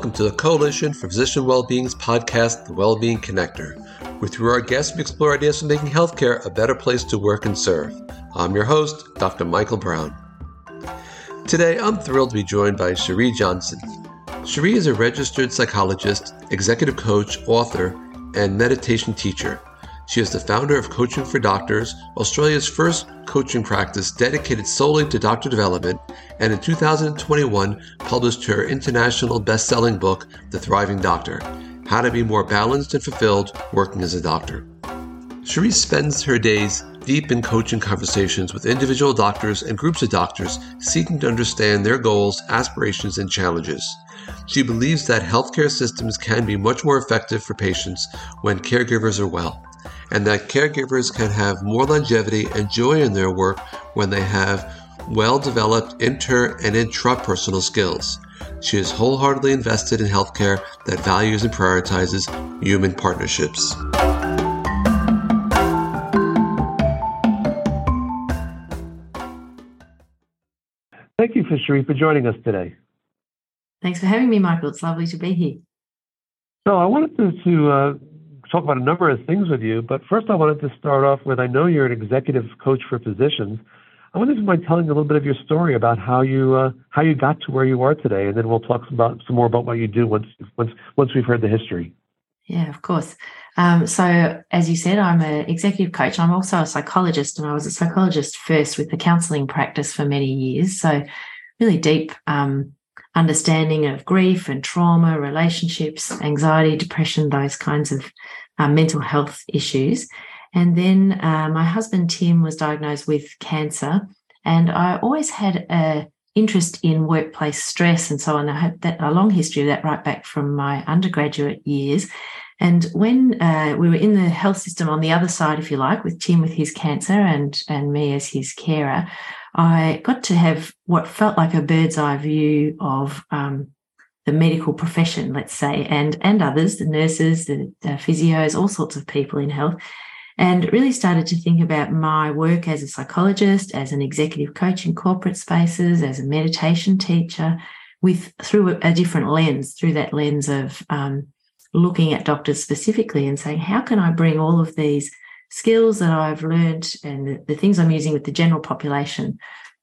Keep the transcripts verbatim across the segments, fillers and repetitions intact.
Welcome to the Coalition for Physician Wellbeing's podcast, The Wellbeing Connector, where through our guests we explore ideas for making healthcare a better place to work and serve. I'm your host, Doctor Michael Brown. Today, I'm thrilled to be joined by Cherie Johnson. Cherie is a registered psychologist, executive coach, author, and meditation teacher. She is the founder of Coaching for Doctors, Australia's first coaching practice dedicated solely to doctor development, and in two thousand twenty-one published her international best-selling book, The Thriving Doctor: How to Be More Balanced and Fulfilled Working as a Doctor. Cherie spends her days deep in coaching conversations with individual doctors and groups of doctors seeking to understand their goals, aspirations, and challenges. She believes that healthcare systems can be much more effective for patients when caregivers are well, and that caregivers can have more longevity and joy in their work when they have well-developed inter- and intrapersonal skills. She is wholeheartedly invested in healthcare that values and prioritizes human partnerships. Thank you, Cherie, for joining us today. Thanks for having me, Michael. It's lovely to be here. So I wanted to, to uh, talk about a number of things with you, but first I wanted to start off with, I know you're an executive coach for physicians. I wonder if you mind telling a little bit of your story about how you uh, how you got to where you are today, and then we'll talk about some more about what you do once once once we've heard the history. Yeah, of course. Um, so as you said, I'm an executive coach. I'm also a psychologist, and I was a psychologist first with the counselling practice for many years. So really deep um, understanding of grief and trauma, relationships, anxiety, depression, those kinds of uh, mental health issues. And then uh, my husband, Tim, was diagnosed with cancer, and I always had an interest in workplace stress and so on. I had that, a long history of that right back from my undergraduate years. And when uh, we were in the health system on the other side, if you like, with Tim with his cancer and, and me as his carer, I got to have what felt like a bird's eye view of um, the medical profession, let's say, and, and others, the nurses, the, the physios, all sorts of people in health, and really started to think about my work as a psychologist, as an executive coach in corporate spaces, as a meditation teacher, with through a, a different lens, through that lens of um, looking at doctors specifically and saying, how can I bring all of these skills that I've learned and the, the things I'm using with the general population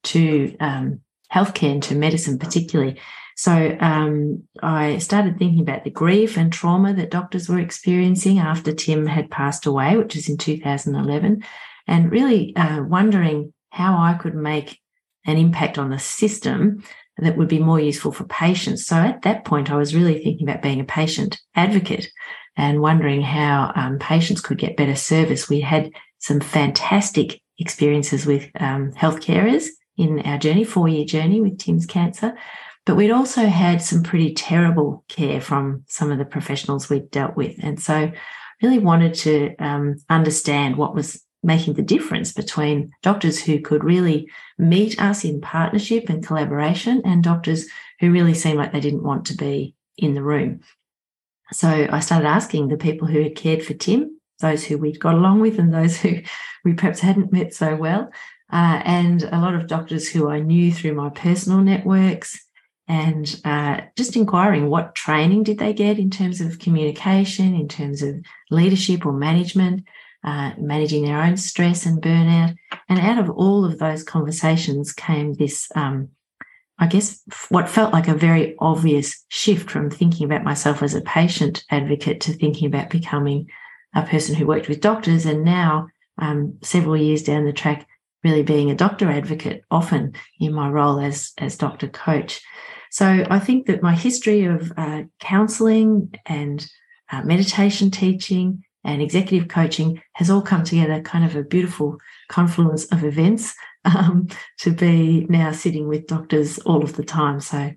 to um, healthcare and to medicine particularly. So um, I started thinking about the grief and trauma that doctors were experiencing after Tim had passed away, which was in two thousand eleven, and really uh, wondering how I could make an impact on the system that would be more useful for patients. So at that point, I was really thinking about being a patient advocate and wondering how um, patients could get better service. We had some fantastic experiences with um, health carers in our journey, four-year journey with Tim's cancer, but we'd also had some pretty terrible care from some of the professionals we'd dealt with. And so really wanted to um, understand what was making the difference between doctors who could really meet us in partnership and collaboration and doctors who really seemed like they didn't want to be in the room. So I started asking the people who had cared for Tim, those who we'd got along with and those who we perhaps hadn't met so well, uh, and a lot of doctors who I knew through my personal networks, and uh, just inquiring what training did they get in terms of communication, in terms of leadership or management, uh, managing their own stress and burnout. And out of all of those conversations came this, um, I guess, what felt like a very obvious shift from thinking about myself as a patient advocate to thinking about becoming a person who worked with doctors, and now um, several years down the track, really being a doctor advocate, often in my role as, as doctor coach. So I think that my history of uh, counselling and uh, meditation teaching and executive coaching has all come together, kind of a beautiful confluence of events um, to be now sitting with doctors all of the time. So,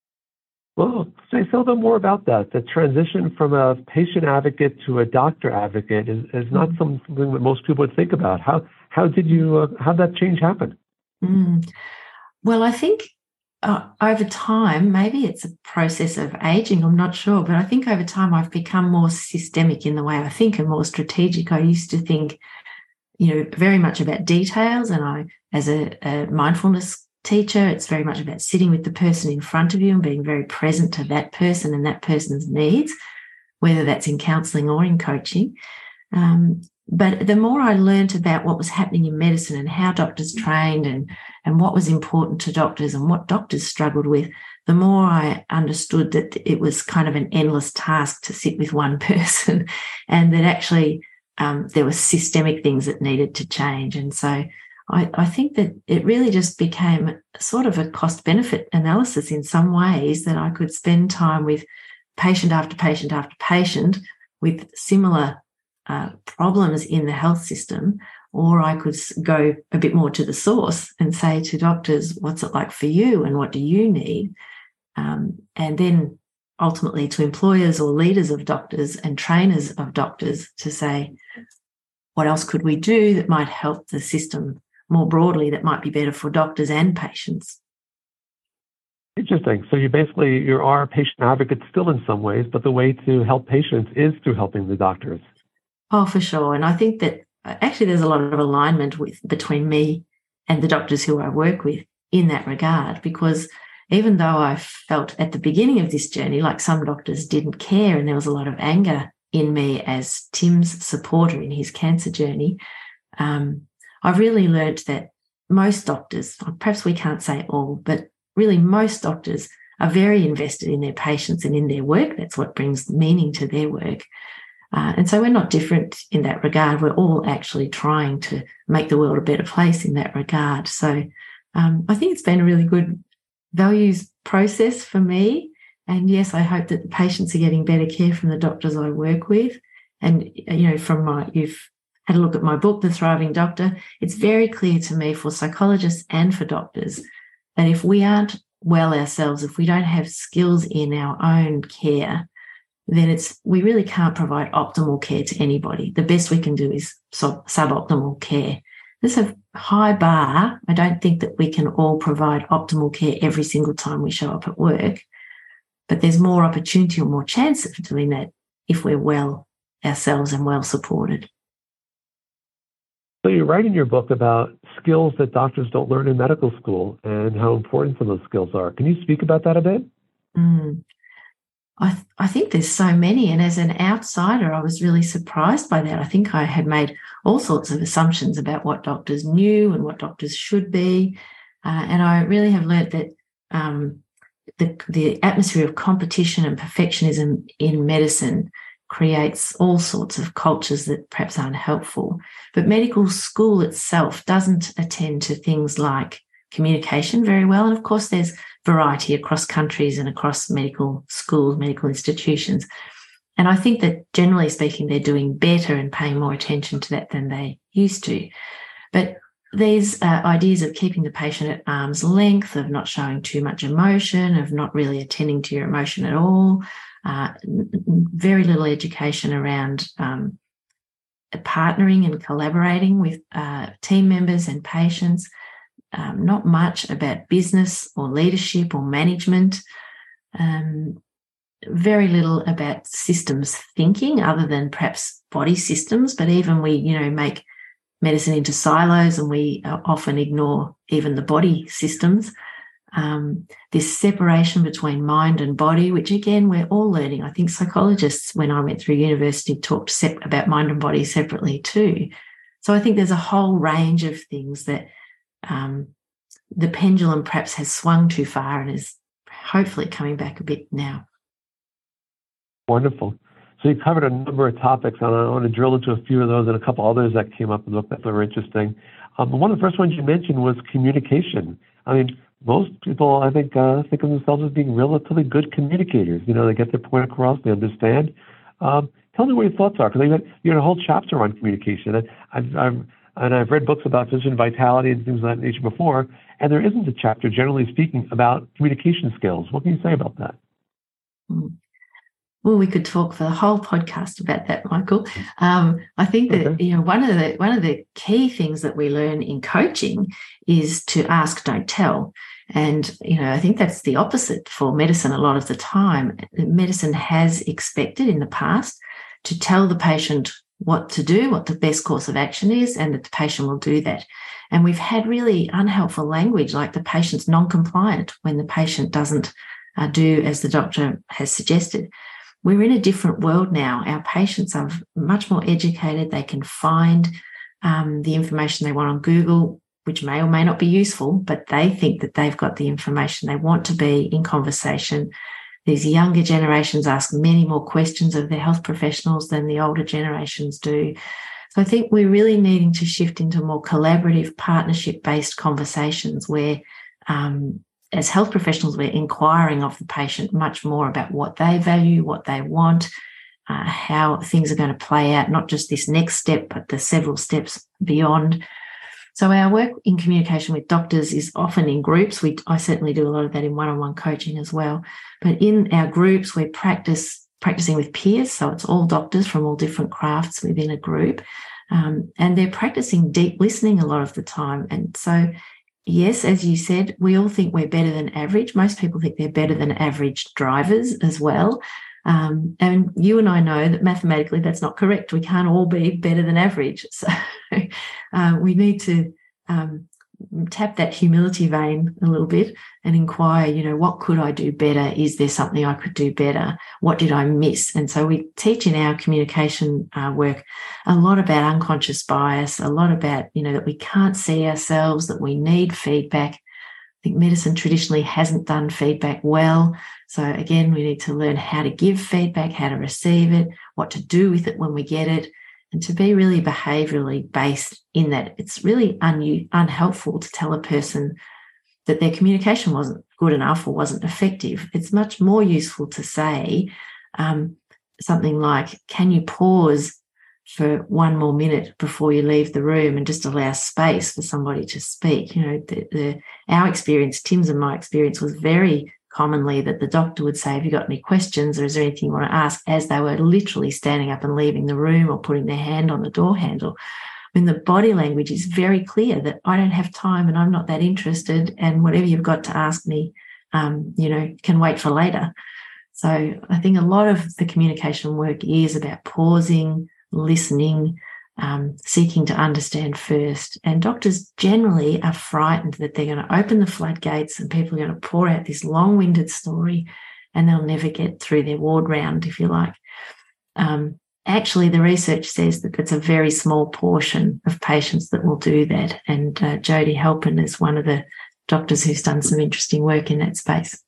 well, say a little bit more about that. The transition from a patient advocate to a doctor advocate is, is not mm. something that most people would think about. How how did you uh, how did that change happen? Mm. Well, I think uh, over time, maybe it's a process of aging, I'm not sure, but I think over time I've become more systemic in the way I think and more strategic. I used to think, you know, very much about details, and I, as a, a mindfulness teacher. It's very much about sitting with the person in front of you and being very present to that person and that person's needs, whether that's in counselling or in coaching. Um, but the more I learned about what was happening in medicine and how doctors trained and, and what was important to doctors and what doctors struggled with, the more I understood that it was kind of an endless task to sit with one person, and that actually um, there were systemic things that needed to change. And so I, I think that it really just became sort of a cost-benefit analysis in some ways, that I could spend time with patient after patient after patient with similar uh, problems in the health system, or I could go a bit more to the source and say to doctors, what's it like for you and what do you need? Um, and then ultimately to employers or leaders of doctors and trainers of doctors to say, what else could we do that might help the system more broadly, that might be better for doctors and patients? Interesting. So you basically, you are a patient advocate still in some ways, but the way to help patients is through helping the doctors. Oh, for sure. And I think that actually there's a lot of alignment with between me and the doctors who I work with in that regard, because even though I felt at the beginning of this journey like some doctors didn't care and there was a lot of anger in me as Tim's supporter in his cancer journey, um, I've really learnt that most doctors, perhaps we can't say all, but really most doctors are very invested in their patients and in their work. That's what brings meaning to their work. Uh, and so we're not different in that regard. We're all actually trying to make the world a better place in that regard. So um, I think it's been a really good values process for me. And yes, I hope that the patients are getting better care from the doctors I work with. And, you know, from my, you've had a look at my book, The Thriving Doctor, it's very clear to me for psychologists and for doctors that if we aren't well ourselves, if we don't have skills in our own care, then it's we really can't provide optimal care to anybody. The best we can do is sub, suboptimal care. There's a high bar. I don't think that we can all provide optimal care every single time we show up at work, but there's more opportunity or more chance of doing that if we're well ourselves and well supported. So you write in your book about skills that doctors don't learn in medical school and how important some of those skills are. Can you speak about that a bit? Mm. I, th- I think there's so many, and as an outsider, I was really surprised by that. I think I had made all sorts of assumptions about what doctors knew and what doctors should be, uh, and I really have learnt that um, the, the atmosphere of competition and perfectionism in medicine creates all sorts of cultures that perhaps aren't helpful. But medical school itself doesn't attend to things like communication very well, and of course there's variety across countries and across medical schools, medical institutions. And I think that generally speaking, they're doing better and paying more attention to that than they used to. But these uh, ideas of keeping the patient at arm's length, of not showing too much emotion, of not really attending to your emotion at all, uh, very little education around um, partnering and collaborating with uh, team members and patients, Um, not much about business or leadership or management, um, very little about systems thinking other than perhaps body systems, but even we, you know, make medicine into silos and we often ignore even the body systems. Um, this separation between mind and body, which again, we're all learning. I think psychologists, when I went through university, talked sep- about mind and body separately too. So I think there's a whole range of things that Um, the pendulum perhaps has swung too far and is hopefully coming back a bit now. Wonderful. So you covered a number of topics, and I want to drill into a few of those and a couple others that came up and looked that were interesting. Um, one of the first ones you mentioned was communication. I mean, most people, I think, uh, think of themselves as being relatively good communicators. You know, they get their point across, they understand. Um, tell me what your thoughts are, because you had, you had a whole chapter on communication. And I've, I've And I've read books about physician vitality and things of that nature before, and there isn't a chapter, generally speaking, about communication skills. What can you say about that? Well, we could talk for the whole podcast about that, Michael. Um, I think that okay. you know one of the one of the key things that we learn in coaching is to ask, don't tell. And you know, I think that's the opposite for medicine a lot of the time. Medicine has expected in the past to tell the patient what to do, what the best course of action is, and that the patient will do that. And we've had really unhelpful language, like the patient's non-compliant when the patient doesn't uh, do as the doctor has suggested. We're in a different world now. Our patients are much more educated. They can find um, the information they want on Google, which may or may not be useful, but they think that they've got the information. They want to be in conversation. These younger generations ask many more questions of their health professionals than the older generations do. So I think we're really needing to shift into more collaborative, partnership-based conversations where, um, as health professionals, we're inquiring of the patient much more about what they value, what they want, uh, how things are going to play out, not just this next step, but the several steps beyond. So our work in communication with doctors is often in groups. We, I certainly do a lot of that in one-on-one coaching as well. But in our groups, we're practice, practicing with peers. So it's all doctors from all different crafts within a group. Um, and they're practicing deep listening a lot of the time. And so, yes, as you said, we all think we're better than average. Most people think they're better than average drivers as well. Um, and you and I know that mathematically that's not correct. We can't all be better than average. So uh, we need to um, tap that humility vein a little bit and inquire, you know, what could I do better? Is there something I could do better? What did I miss? And so we teach in our communication uh, work a lot about unconscious bias, a lot about, you know, that we can't see ourselves, that we need feedback. I think medicine traditionally hasn't done feedback well. So again, we need to learn how to give feedback, how to receive it, what to do with it when we get it, and to be really behaviourally based in that. It's really un- unhelpful to tell a person that their communication wasn't good enough or wasn't effective. It's much more useful to say um, something like, can you pause for one more minute before you leave the room and just allow space for somebody to speak? You know, the, the, our experience, Tim's and my experience, was very commonly that the doctor would say, have you got any questions or is there anything you want to ask, as they were literally standing up and leaving the room or putting their hand on the door handle. I mean, the body language is very clear that I don't have time and I'm not that interested, and whatever you've got to ask me, um, you know, can wait for later. So I think a lot of the communication work is about pausing, listening, um, seeking to understand first. And doctors generally are frightened that they're going to open the floodgates and people are going to pour out this long-winded story and they'll never get through their ward round, if you like. Um, actually, the research says that it's a very small portion of patients that will do that. And uh, Jody Halpin is one of the doctors who's done some interesting work in that space.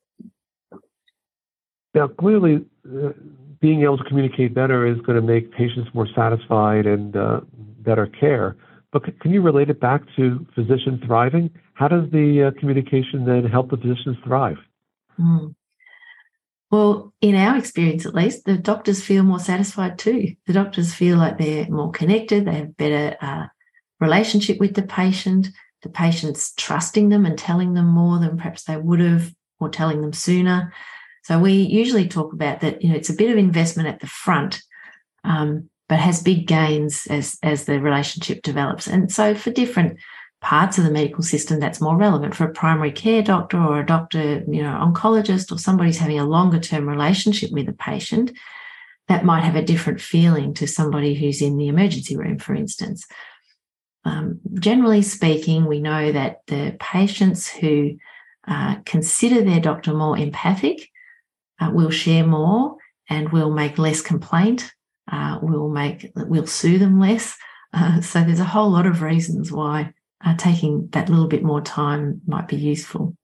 Now, clearly, uh, being able to communicate better is going to make patients more satisfied and uh, better care. But c- can you relate it back to physician thriving? How does the uh, communication then help the physicians thrive? Mm. Well, in our experience, at least, the doctors feel more satisfied too. The doctors feel like they're more connected. They have better uh, relationship with the patient. The patient's trusting them and telling them more than perhaps they would have, or telling them sooner. So we usually talk about that, you know, it's a bit of investment at the front, um, but has big gains as, as the relationship develops. And so for different parts of the medical system, that's more relevant. For a primary care doctor or a doctor, you know, oncologist, or somebody who's having a longer term relationship with a patient, that might have a different feeling to somebody who's in the emergency room, for instance. Um, generally speaking, we know that the patients who uh, consider their doctor more empathic Uh, we'll share more and we'll make less complaint. Uh, we'll make we'll sue them less. Uh, so there's a whole lot of reasons why uh, taking that little bit more time might be useful.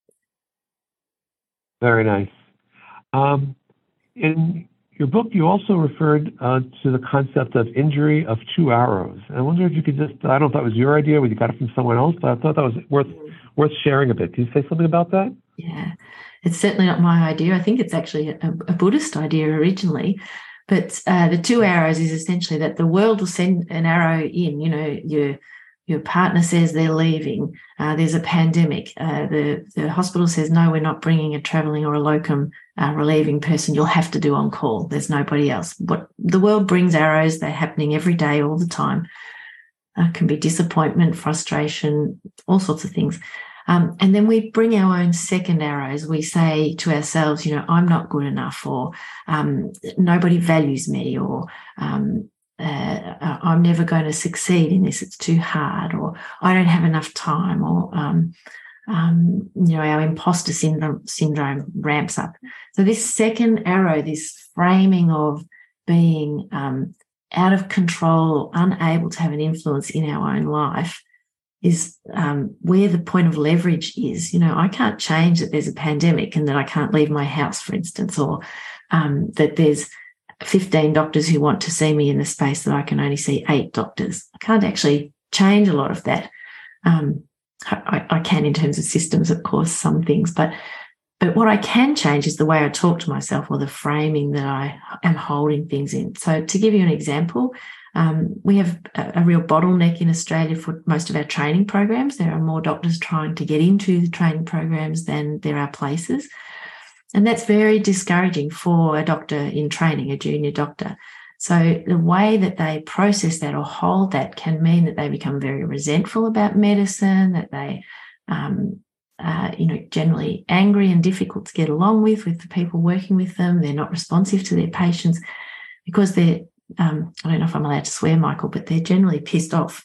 Very nice. Um, in your book, you also referred uh, to the concept of injury of two arrows. I wonder if you could just, I don't know if that was your idea or you got it from someone else, but I thought that was worth worth sharing a bit. Can you say something about that? Yeah, it's certainly not my idea. I think it's actually a, a Buddhist idea originally. But uh, the two arrows is essentially that the world will send an arrow in. You know, your your partner says they're leaving. Uh, there's a pandemic. Uh, the the hospital says no, we're not bringing a travelling or a locum uh, relieving person. You'll have to do on call. There's nobody else. What the world brings arrows. They're happening every day, all the time. Uh, can be disappointment, frustration, all sorts of things. Um, and then we bring our own second arrows. We say to ourselves, you know, I'm not good enough, or um, nobody values me, or um, uh, I'm never going to succeed in this, it's too hard, or I don't have enough time, or um, um, you know, our imposter syndrome syndrome ramps up. So this second arrow, this framing of being um, out of control, unable to have an influence in our own life, is um, where the point of leverage is. You know, I can't change that there's a pandemic and that I can't leave my house, for instance, or um, that there's fifteen doctors who want to see me in the space that I can only see eight doctors. I can't actually change a lot of that. Um, I, I can in terms of systems, of course, some things, but but what I can change is the way I talk to myself, or the framing that I am holding things in. So to give you an example, um, we have a, a real bottleneck in Australia for most of our training programs. There are more doctors trying to get into the training programs than there are places. And that's very discouraging for a doctor in training, a junior doctor. So the way that they process that or hold that can mean that they become very resentful about medicine, that they, um, uh, you know, generally angry and difficult to get along with, with the people working with them. They're not responsive to their patients because they're, um, I don't know if I'm allowed to swear, Michael, but they're generally pissed off.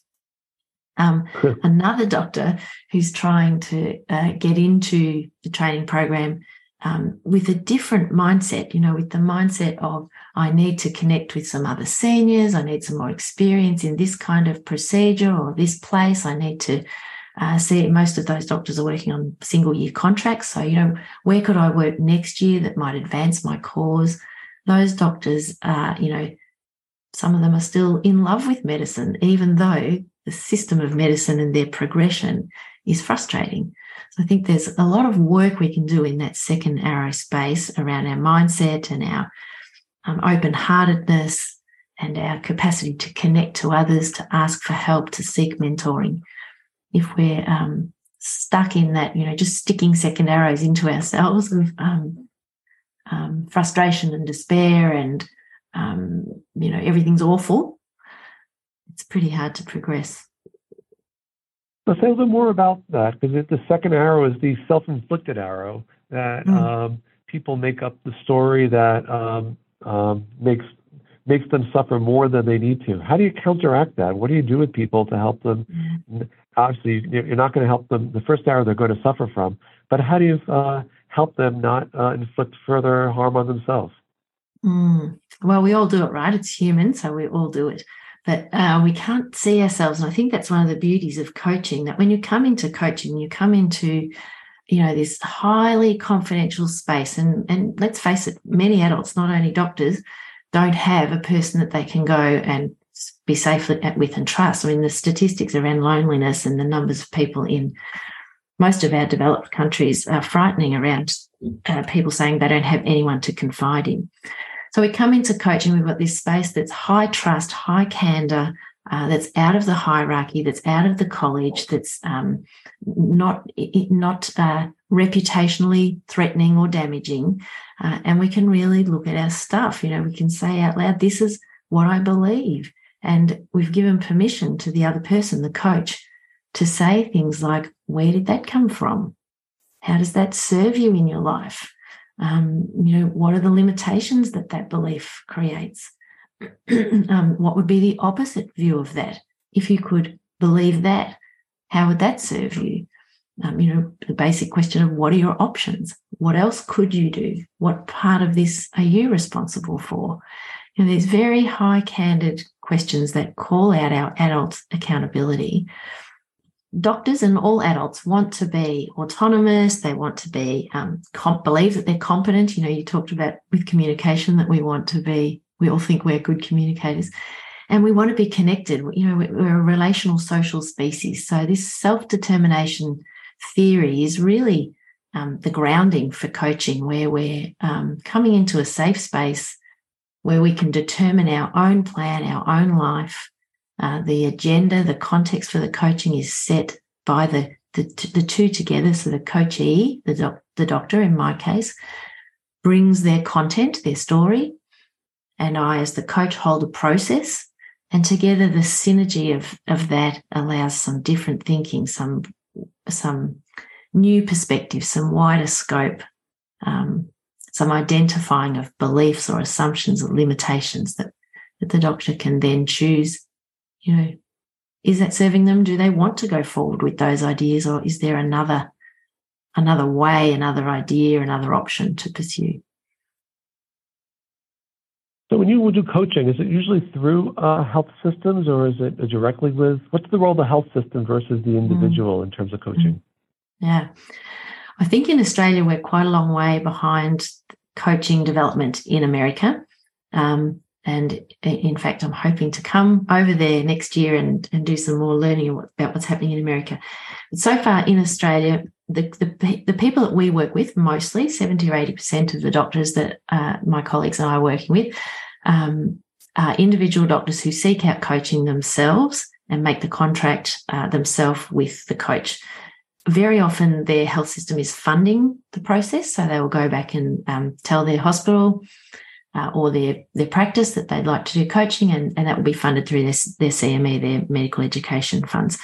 Um, another doctor who's trying to uh, get into the training program Um, with a different mindset, you know, with the mindset of, I need to connect with some other seniors, I need some more experience in this kind of procedure or this place, I need to uh, see, most of those doctors are working on single year contracts. So, you know, where could I work next year that might advance my cause? Those doctors are, you know, some of them are still in love with medicine, even though the system of medicine and their progression is frustrating. So I think there's a lot of work we can do in that second arrow space around our mindset and our um, open-heartedness and our capacity to connect to others, to ask for help, to seek mentoring. If we're um, stuck in that, you know, just sticking second arrows into ourselves with um, um, frustration and despair and, um, you know, everything's awful, it's pretty hard to progress. So say a little more about that, because the second arrow is the self-inflicted arrow that mm. um, people make up the story that um, um, makes makes them suffer more than they need to. How do you counteract that? What do you do with people to help them? Mm. Obviously, you're not going to help them. The first arrow they're going to suffer from, but how do you uh, help them not uh, inflict further harm on themselves? Mm. Well, we all do it, right? It's human, so we all do it. But uh, we can't see ourselves. And I think that's one of the beauties of coaching, that when you come into coaching, you come into, you know, this highly confidential space. And, and let's face it, many adults, not only doctors, don't have a person that they can go and be safe with and trust. I mean, the statistics around loneliness and the numbers of people in most of our developed countries are frightening around uh, people saying they don't have anyone to confide in. So we come into coaching, we've got this space that's high trust, high candor, uh, that's out of the hierarchy, that's out of the college, that's um, not not uh, reputationally threatening or damaging. Uh, and we can really look at our stuff. You know, we can say out loud, this is what I believe. And we've given permission to the other person, the coach, to say things like, where did that come from? How does that serve you in your life? Um, you know, what are the limitations that that belief creates? um, what would be the opposite view of that? If you could believe that, how would that serve you? Um, you know, the basic question of what are your options? What else could you do? What part of this are you responsible for? You know, there's very high candid questions that call out our adult accountability. Doctors and all adults want to be autonomous. They want to be um, comp- believe that they're competent. You know, you talked about with communication that we want to be. We all think we're good communicators, and we want to be connected. You know, we're a relational social species. So this self-determination theory is really um, the grounding for coaching, where we're um, coming into a safe space where we can determine our own plan, our own life. Uh, the agenda, the context for the coaching is set by the the, the two together. So the coachee, the, doc, the doctor in my case, brings their content, their story, and I as the coach hold a process. And together the synergy of, of that allows some different thinking, some, some new perspectives, some wider scope, um, some identifying of beliefs or assumptions or limitations that that the doctor can then choose, you know, is that serving them? Do they want to go forward with those ideas, or is there another another way, another idea, another option to pursue? So when you do coaching, is it usually through uh, health systems, or is it directly with, what's the role of the health system versus the individual mm. in terms of coaching? Yeah. I think in Australia, we're quite a long way behind coaching development in America. Um, and in fact, I'm hoping to come over there next year and, and do some more learning about what's happening in America. But so far in Australia, the, the, the people that we work with, mostly seventy or eighty percent of the doctors that uh, my colleagues and I are working with, um, are individual doctors who seek out coaching themselves and make the contract uh, themselves with the coach. Very often their health system is funding the process, so they will go back and um, tell their hospital uh, or their, their practice that they'd like to do coaching, and, and that will be funded through their, their C M E, their medical education funds.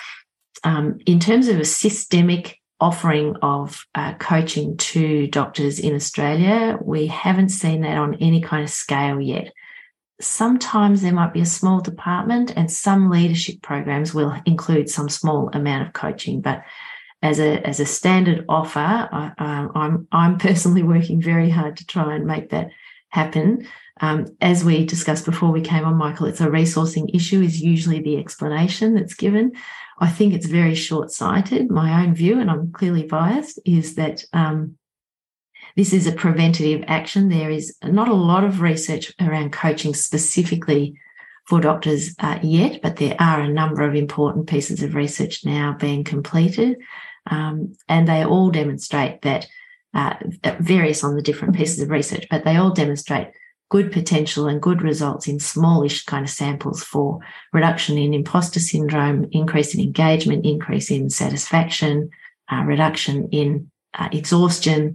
Um, in terms of a systemic offering of uh, coaching to doctors in Australia, we haven't seen that on any kind of scale yet. Sometimes there might be a small department, and some leadership programs will include some small amount of coaching, but as a as a standard offer, I, I'm I'm personally working very hard to try and make that happen. Um, as we discussed before we came on, Michael, it's a resourcing issue is usually the explanation that's given. I think it's very short-sighted. My own view, and I'm clearly biased, is that um, this is a preventative action. There is not a lot of research around coaching specifically for doctors uh, yet, but there are a number of important pieces of research now being completed, um, and they all demonstrate that, uh, various on the different pieces of research, but they all demonstrate good potential and good results in smallish kind of samples for reduction in imposter syndrome, increase in engagement, increase in satisfaction, uh, reduction in uh, exhaustion.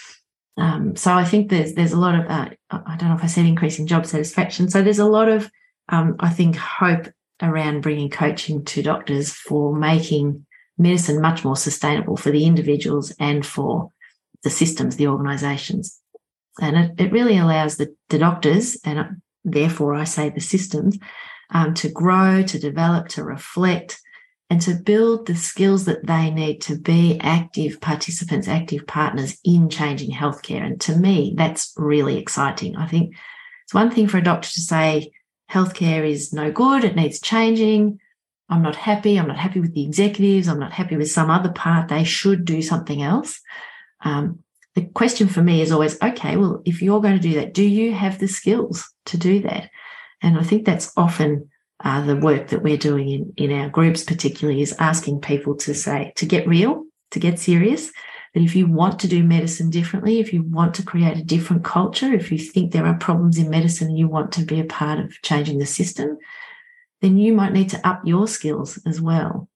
Um, so I think there's there's a lot of, uh, I don't know if I said increase in job satisfaction. So there's a lot of, um, I think, hope around bringing coaching to doctors for making medicine much more sustainable for the individuals and for the systems, the organisations. And it, it really allows the, the doctors, and therefore I say the systems, um, to grow, to develop, to reflect, and to build the skills that they need to be active participants, active partners in changing healthcare. And to me, that's really exciting. I think it's one thing for a doctor to say, healthcare is no good, it needs changing, I'm not happy, I'm not happy with the executives, I'm not happy with some other part, they should do something else. Um, The question for me is always, okay, well, if you're going to do that, do you have the skills to do that? And I think that's often uh, the work that we're doing in, in our groups particularly, is asking people to say, to get real, to get serious, that if you want to do medicine differently, if you want to create a different culture, if you think there are problems in medicine and you want to be a part of changing the system, then you might need to up your skills as well.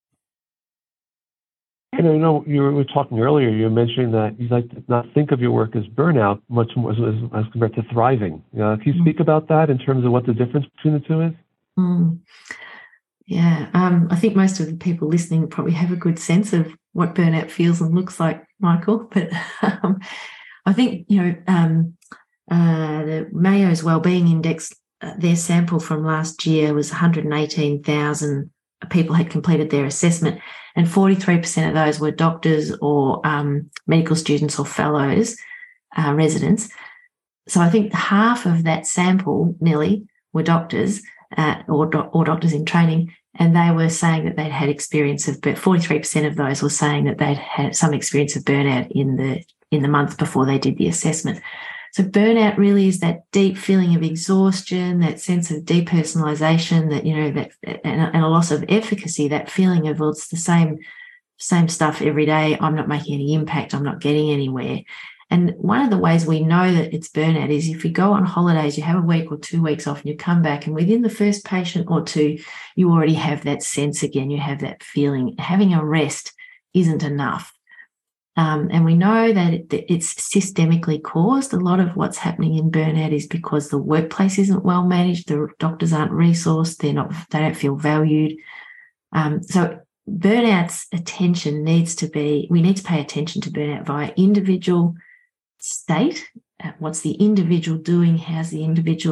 And I know you were talking earlier, you were mentioning that you like to not think of your work as burnout much more as, as compared to thriving. Uh, can you mm. speak about that in terms of what the difference between the two is? Mm. Yeah, um, I think most of the people listening probably have a good sense of what burnout feels and looks like, Michael. But um, I think, you know, um, uh, the Mayo's Wellbeing Index, uh, their sample from last year was one hundred eighteen thousand people had completed their assessment, and forty-three percent of those were doctors or um, medical students or fellows, uh, residents. So I think half of that sample, nearly, were doctors uh, or, do- or doctors in training, and they were saying that they'd had experience of, but forty-three percent of those were saying that they'd had some experience of burnout in the in the month before they did the assessment. So burnout really is that deep feeling of exhaustion, that sense of depersonalization, that, you know, that and a, and a loss of efficacy, that feeling of, well, it's the same, same stuff every day. I'm not making any impact. I'm not getting anywhere. And one of the ways we know that it's burnout is if you go on holidays, you have a week or two weeks off and you come back, and within the first patient or two, you already have that sense again. You have that feeling. Having a rest isn't enough. Um, and we know that it, it's systemically caused. A lot of what's happening in burnout is because the workplace isn't well managed. The doctors aren't resourced. They're not. They don't feel valued. Um, so burnout's attention needs to be. We need to pay attention to burnout via individual state. What's the individual doing? How's the individual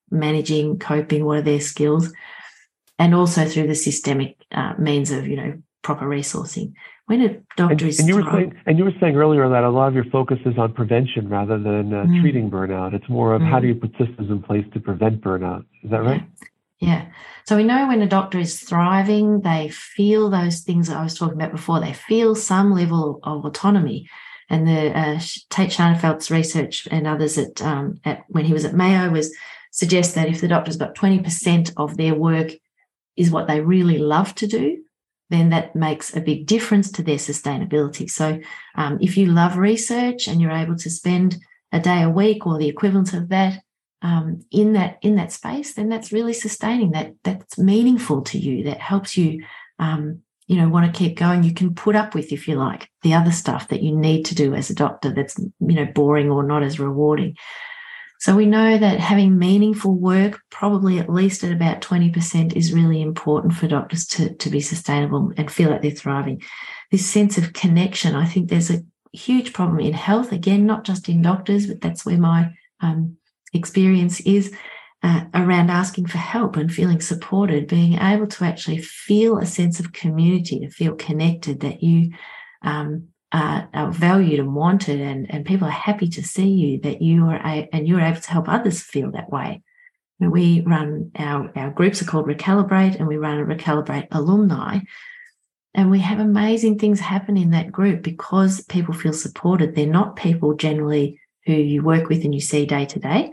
managing, coping, what are their skills, and also through the systemic uh, means of, you know, proper resourcing. When a doctor and, is and you were thrown, saying, and you were saying earlier that a lot of your focus is on prevention rather than uh, mm. treating burnout. It's more of mm. how do you put systems in place to prevent burnout? Is that yeah. right? Yeah. So we know when a doctor is thriving, they feel those things that I was talking about before. They feel some level of autonomy. And the uh, Tate Scharnefeld's research and others at, um, at when he was at Mayo was suggest that if the doctor's got twenty percent of their work is what they really love to do, then that makes a big difference to their sustainability. So um, if you love research and you're able to spend a day a week or the equivalent of that um, in that in that space, then that's really sustaining. That that's meaningful to you. That helps you, um, you know, want to keep going. You can put up with, if you like, the other stuff that you need to do as a doctor that's, you know, boring or not as rewarding. So we know that having meaningful work, probably at least at about twenty percent, is really important for doctors to, to be sustainable and feel like they're thriving. This sense of connection, I think there's a huge problem in health, again, not just in doctors, but that's where my um, experience is uh, around asking for help and feeling supported, being able to actually feel a sense of community, to feel connected, that you um, Uh, are valued and wanted, and, and people are happy to see you, that you are a, and you're able to help others feel that way. You know, we run our, our groups are called Recalibrate, and we run a Recalibrate alumni, and we have amazing things happen in that group because people feel supported. They're not people generally who you work with and you see day to day,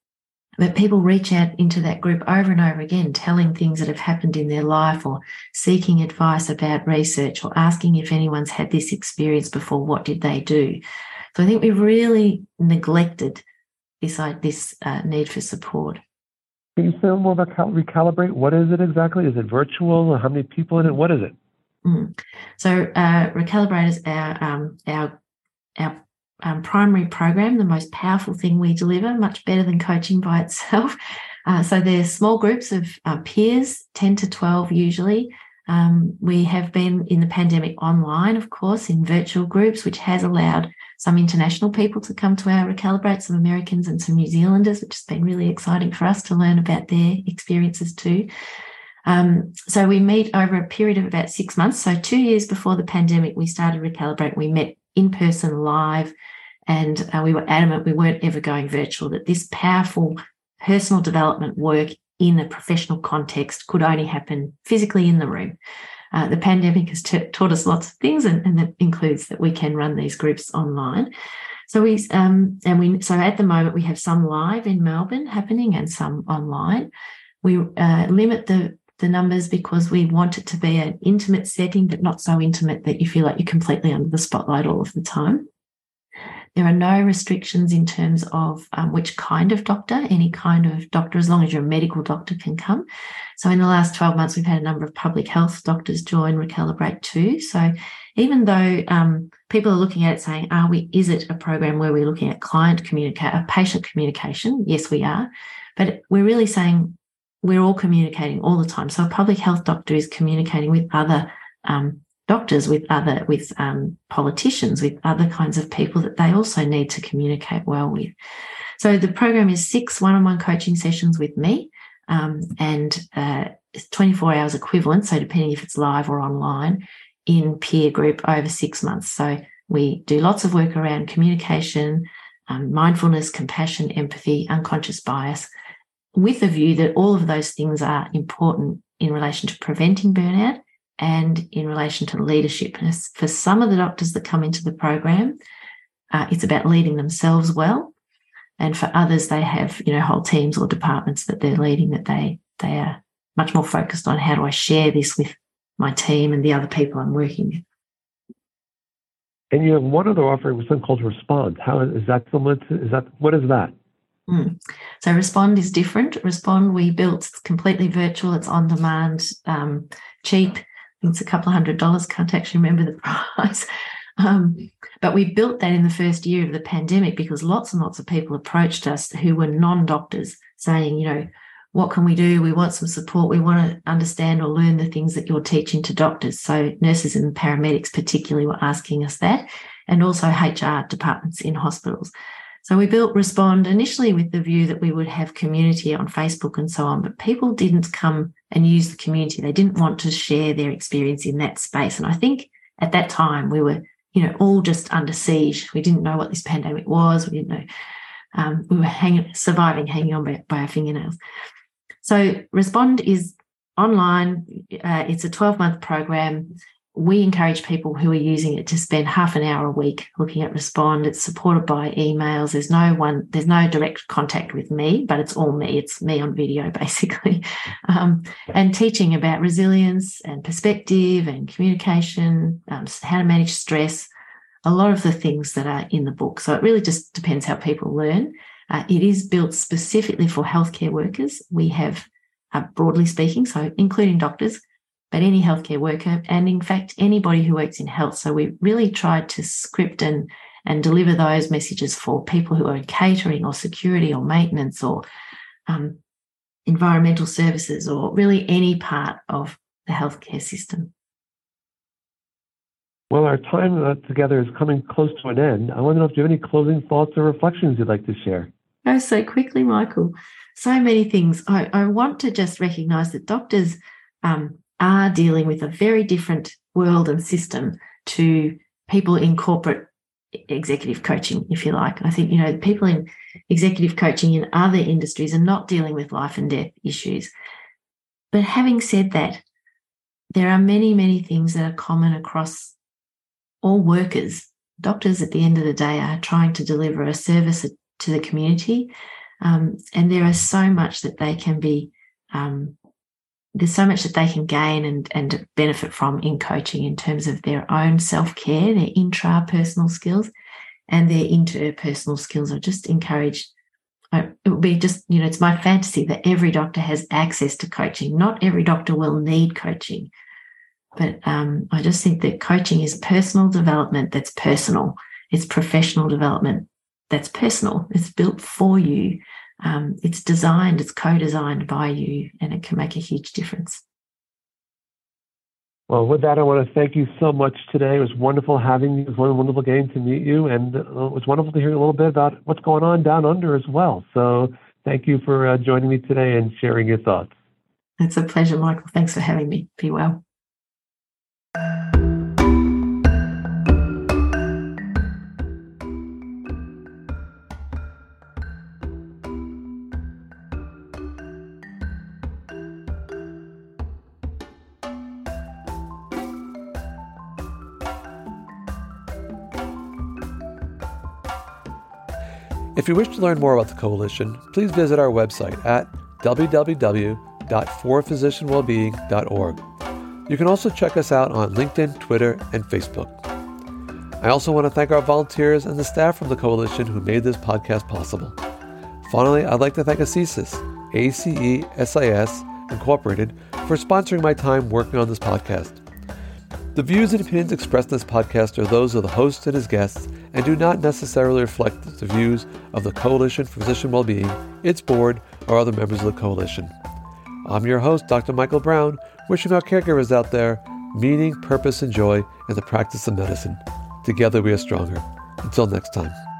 but people reach out into that group over and over again, telling things that have happened in their life or seeking advice about research or asking if anyone's had this experience before, what did they do? So I think we've really neglected this, uh, this uh, need for support. Can you say a little more about Recalibrate? What is it exactly? Is it virtual? How many people in it? What is it? Mm. So uh, Recalibrate is our, um, our, our Um, primary program, the most powerful thing we deliver, much better than coaching by itself. Uh, so they're small groups of uh, peers, ten to twelve usually. Um, we have been in the pandemic online, of course, in virtual groups, which has allowed some international people to come to our Recalibrate, some Americans and some New Zealanders, which has been really exciting for us to learn about their experiences too. Um, so we meet over a period of about six months. So two years before the pandemic, we started Recalibrate. We met in person live, and uh, we were adamant we weren't ever going virtual, that this powerful personal development work in a professional context could only happen physically in the room. Uh, the pandemic has t- taught us lots of things, and, and that includes that we can run these groups online. So we um, and we so at the moment we have some live in Melbourne happening and some online. We uh, limit the the numbers because we want it to be an intimate setting, but not so intimate that you feel like you're completely under the spotlight all of the time. There are no restrictions in terms of um, which kind of doctor, any kind of doctor, as long as you're a medical doctor, can come. So in the last twelve months, we've had a number of public health doctors join Recalibrate too. So even though um, people are looking at it saying, are we, is it a program where we're looking at client communicate, uh, patient communication? Yes, we are. But we're really saying, we're all communicating all the time. So a public health doctor is communicating with other um, doctors, with other, with um, politicians, with other kinds of people that they also need to communicate well with. So the program is six one-on-one coaching sessions with me um, and uh, twenty-four hours equivalent. So depending if it's live or online, in peer group over six months. So we do lots of work around communication, um, mindfulness, compassion, empathy, unconscious bias, with a view that all of those things are important in relation to preventing burnout and in relation to leadership. And for some of the doctors that come into the program, uh, it's about leading themselves well. And for others, they have, you know, whole teams or departments that they're leading, that they they are much more focused on how do I share this with my team and the other people I'm working with. And you have one other offering with something called Respond. How is that similar to, is that, what is that? Mm. So Respond is different. Respond we built, it's completely virtual, it's on demand, um, cheap. I think it's a couple of hundred dollars, can't actually remember the price. Um, but we built that in the first year of the pandemic because lots and lots of people approached us who were non-doctors saying, you know, what can we do? We want some support. We want to understand or learn the things that you're teaching to doctors. So nurses and paramedics particularly were asking us that, and also H R departments in hospitals. So we built Respond initially with the view that we would have community on Facebook and so on, but people didn't come and use the community. They didn't want to share their experience in that space. And I think at that time we were, you know, all just under siege. We didn't know what this pandemic was. We didn't know. Um, we were hanging, surviving, hanging on by, by our fingernails. So Respond is online. Uh, it's a twelve-month program. We encourage people who are using it to spend half an hour a week looking at Respond. It's supported by emails. There's no one, there's no direct contact with me, but it's all me. It's me on video, basically. Um, and teaching about resilience and perspective and communication, um, how to manage stress, a lot of the things that are in the book. So it really just depends how people learn. Uh, it is built specifically for healthcare workers. We have, uh, broadly speaking, so including doctors, but any healthcare worker, and in fact, anybody who works in health. So we really tried to script and, and deliver those messages for people who are in catering or security or maintenance or um, environmental services, or really any part of the healthcare system. Well, our time uh, together is coming close to an end. I want to know if you have any closing thoughts or reflections you'd like to share. Oh, so quickly, Michael. So many things. I, I want to just recognise that doctors um, are dealing with a very different world and system to people in corporate executive coaching, if you like. I think, you know, people in executive coaching in other industries are not dealing with life and death issues. But having said that, there are many, many things that are common across all workers. Doctors, at the end of the day, are trying to deliver a service to the community, um, and there is so much that they can be um, there's so much that they can gain and, and benefit from in coaching in terms of their own self-care, their intrapersonal skills, and their interpersonal skills. I just encourage, it would be just, you know, it's my fantasy that every doctor has access to coaching. Not every doctor will need coaching, but um, I just think that coaching is personal development that's personal. It's professional development that's personal. It's built for you. Um, it's designed, it's co-designed by you, and it can make a huge difference. Well, with that, I want to thank you so much today. It was wonderful having you. It was wonderful getting to meet you, and it was wonderful to hear a little bit about what's going on down under as well. So thank you for uh, joining me today and sharing your thoughts. It's a pleasure, Michael. Thanks for having me. Be well. If you wish to learn more about the Coalition, please visit our website at w w w dot for physician wellbeing dot org. You can also check us out on LinkedIn, Twitter, and Facebook. I also want to thank our volunteers and the staff from the Coalition who made this podcast possible. Finally, I'd like to thank ACESIS, A C E S I S Incorporated, for sponsoring my time working on this podcast. The views and opinions expressed in this podcast are those of the host and his guests and do not necessarily reflect the views of the Coalition for Physician Wellbeing, its board, or other members of the Coalition. I'm your host, Doctor Michael Brown, wishing our caregivers out there meaning, purpose, and joy in the practice of medicine. Together we are stronger. Until next time.